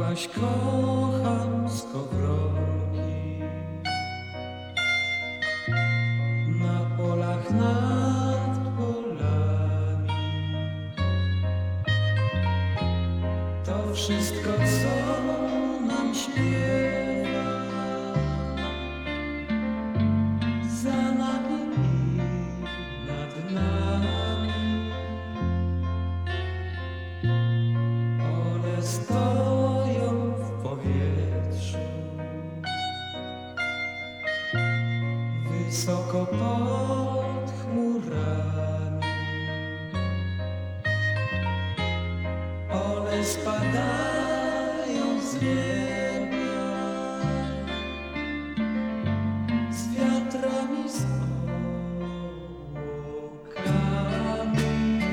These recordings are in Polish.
Mówiłaś kocham skowronki na polach nad polami. To wszystko co nam śpiewa za nami i nad nami. One stoją w powietrzu, wysoko pod chmurami. One spadają z nieba, z wiatrami, z obłokami.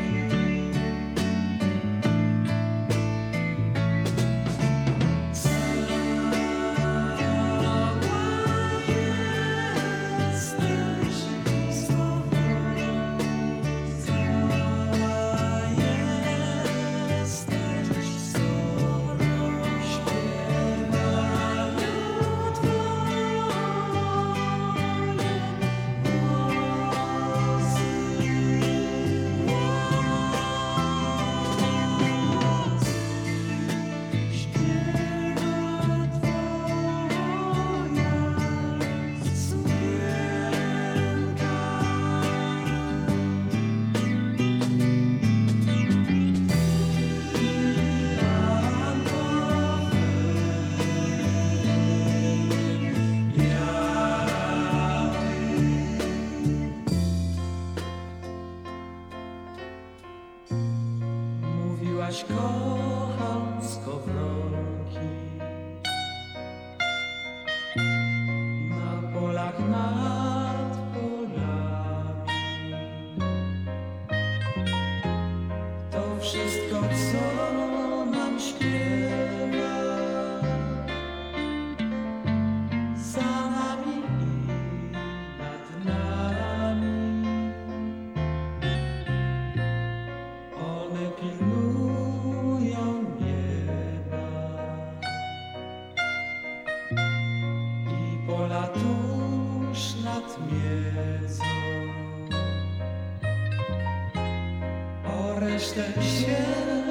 Mówiłaś kocham skowronki na polach nad polami. To wszystko co nam śpiewa za nami i nad nami. One pilnują nieba i pola tuż nad miedzą. O resztę się